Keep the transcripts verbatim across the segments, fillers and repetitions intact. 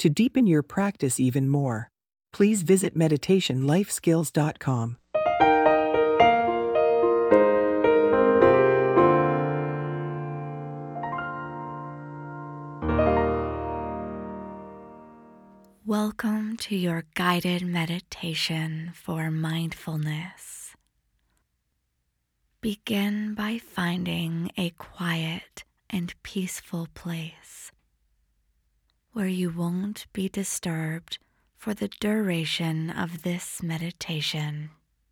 To deepen your practice even more, please visit meditation life skills dot com. Welcome to your guided meditation for mindfulness. Begin by finding a quiet and peaceful place where you won't be disturbed for the duration of this meditation.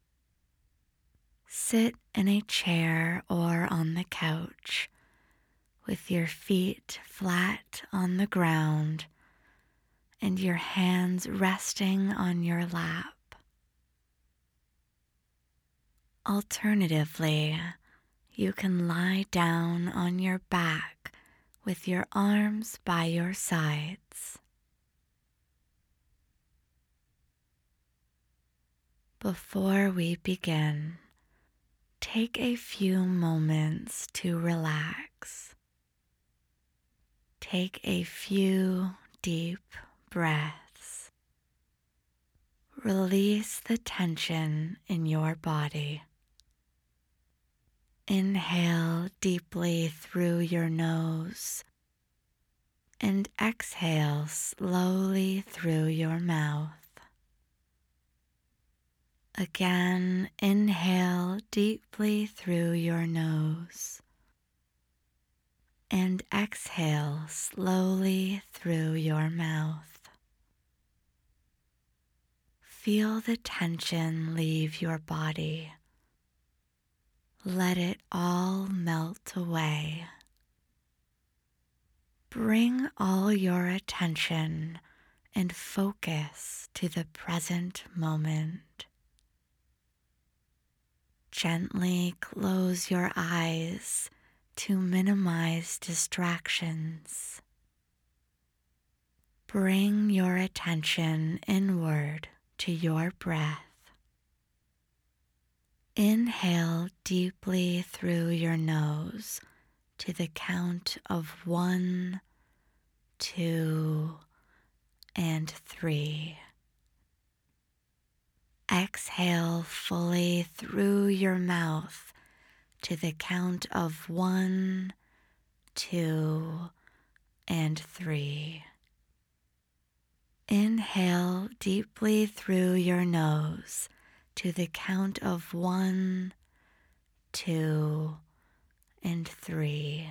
Sit in a chair or on the couch with your feet flat on the ground and your hands resting on your lap. Alternatively, you can lie down on your back with your arms by your sides. Before we begin, take a few moments to relax. Take a few deep breaths. Release the tension in your body. Inhale deeply through your nose and exhale slowly through your mouth. Again, inhale deeply through your nose and exhale slowly through your mouth. Feel the tension leave your body. Let it all melt away. Bring all your attention and focus to the present moment. Gently close your eyes to minimize distractions. Bring your attention inward to your breath. Inhale deeply through your nose to the count of one, two, and three. Exhale fully through your mouth to the count of one, two, and three. Inhale deeply through your nose to the count of one, two, and three.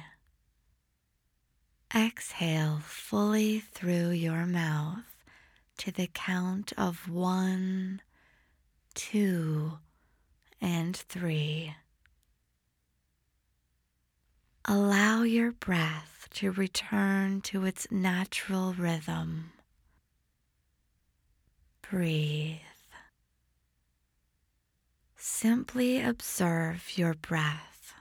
Exhale fully through your mouth to the count of one, two, and three. Allow your breath to return to its natural rhythm. Breathe. Simply observe your breath.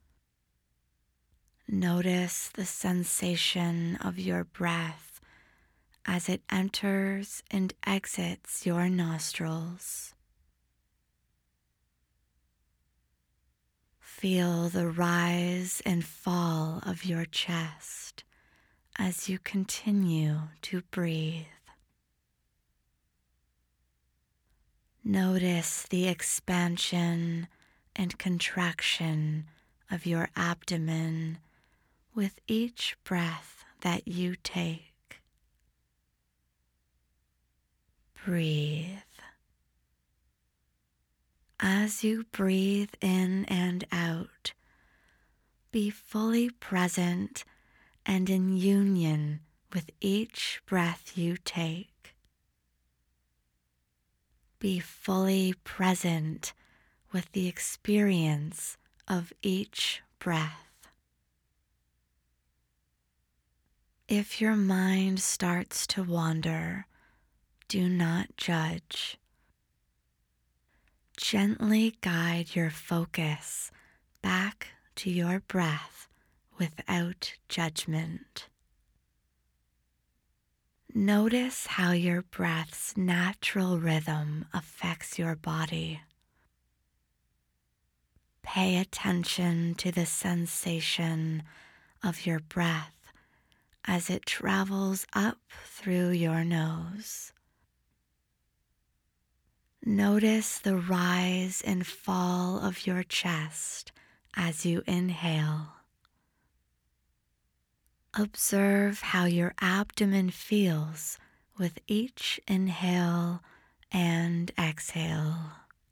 Notice the sensation of your breath as it enters and exits your nostrils. Feel the rise and fall of your chest as you continue to breathe. Notice the expansion and contraction of your abdomen with each breath that you take. Breathe. As you breathe in and out, be fully present and in union with each breath you take. Be fully present with the experience of each breath. If your mind starts to wander, do not judge. Gently guide your focus back to your breath without judgment. Notice how your breath's natural rhythm affects your body. Pay attention to the sensation of your breath as it travels up through your nose. Notice the rise and fall of your chest as you inhale. Observe how your abdomen feels with each inhale and exhale.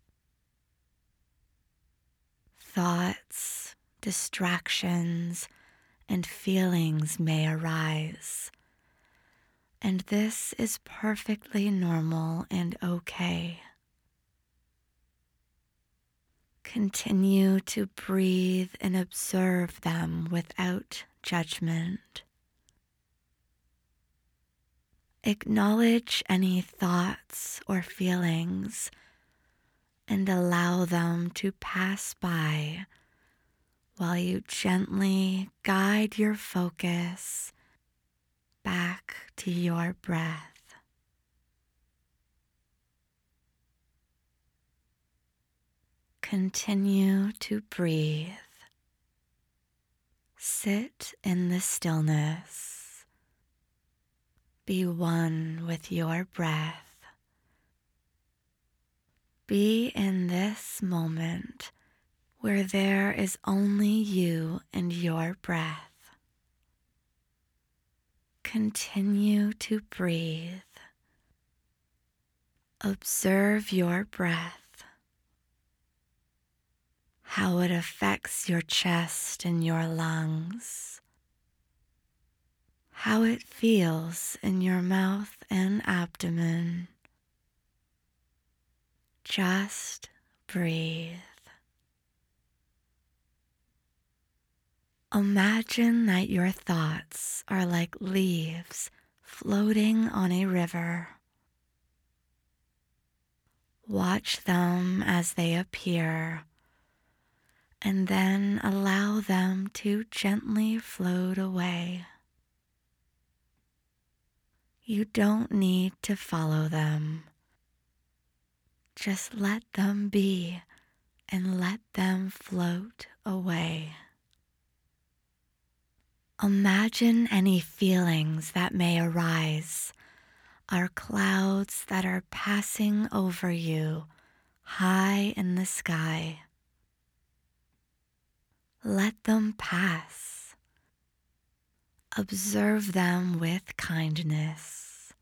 Thoughts, distractions, and feelings may arise, and this is perfectly normal and okay. Continue to breathe and observe them without judgment. Acknowledge any thoughts or feelings and allow them to pass by while you gently guide your focus back to your breath. Continue to breathe. Sit in the stillness. Be one with your breath. Be in this moment where there is only you and your breath. Continue to breathe. Observe your breath, how it affects your chest and your lungs, how it feels in your mouth and abdomen. Just breathe. Imagine that your thoughts are like leaves floating on a river. Watch them as they appear, and then allow them to gently float away. You don't need to follow them. Just let them be and let them float away. Imagine any feelings that may arise are clouds that are passing over you high in the sky. Let them pass. Observe them with kindness.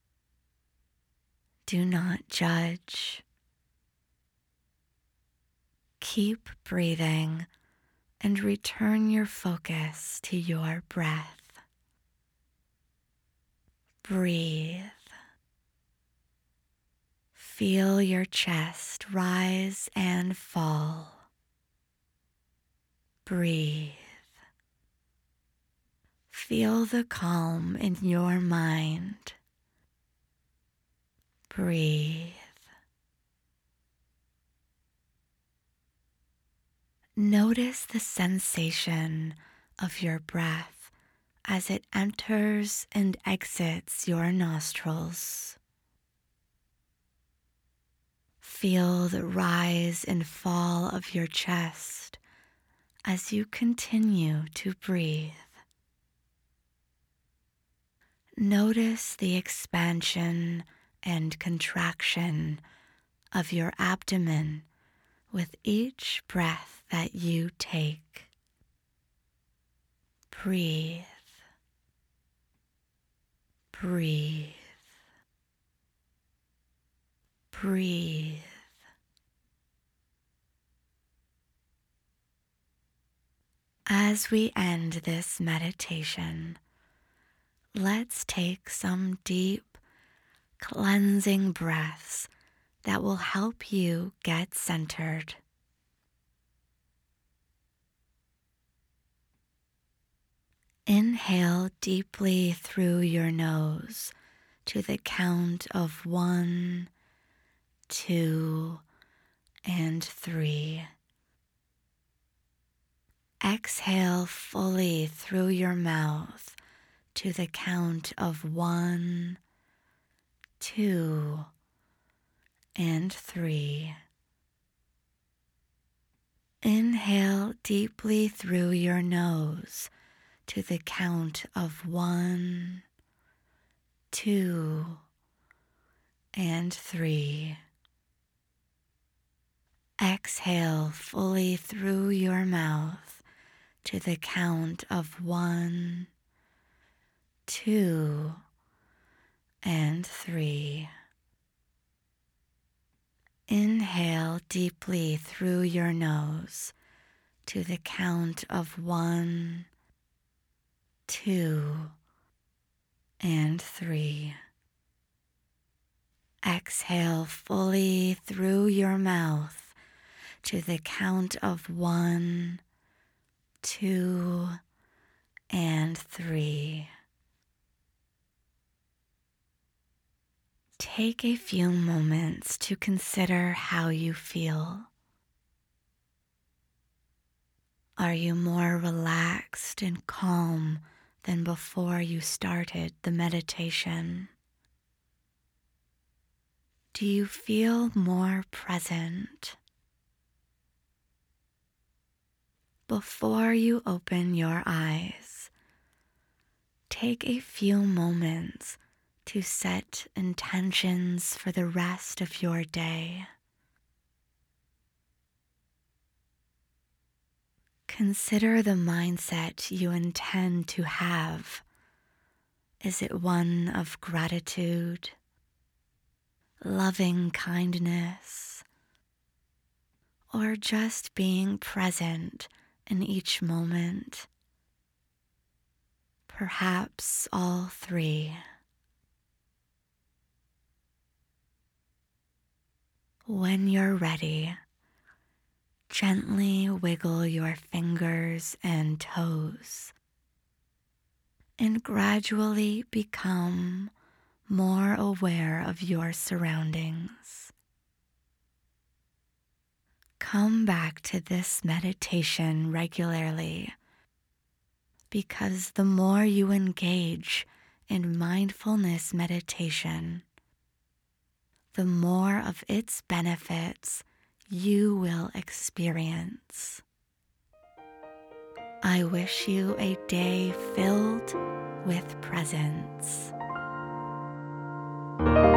Do not judge. Keep breathing and return your focus to your breath. Breathe. Feel your chest rise and fall. Breathe. Feel the calm in your mind. Breathe. Notice the sensation of your breath as it enters and exits your nostrils. Feel the rise and fall of your chest as you continue to breathe. Notice the expansion and contraction of your abdomen with each breath that you take. Breathe. Breathe. Breathe. As we end this meditation, let's take some deep, cleansing breaths that will help you get centered. Inhale deeply through your nose to the count of one, two, and three. Exhale fully through your mouth to the count of one, two, and three. Inhale deeply through your nose to the count of one, two, and three. Exhale fully through your mouth to the count of one, two, and three. Inhale deeply through your nose to the count of one, two, and three. Exhale fully through your mouth to the count of one, two, and three. Take a few moments to consider how you feel. Are you more relaxed and calm than before you started the meditation? Do you feel more present? Before you open your eyes, take a few moments to set intentions for the rest of your day. Consider the mindset you intend to have. Is it one of gratitude, loving kindness, or just being present in each moment? Perhaps all three. When you're ready, gently wiggle your fingers and toes and gradually become more aware of your surroundings. Come back to this meditation regularly, because the more you engage in mindfulness meditation, the more of its benefits you will experience. I wish you a day filled with presence.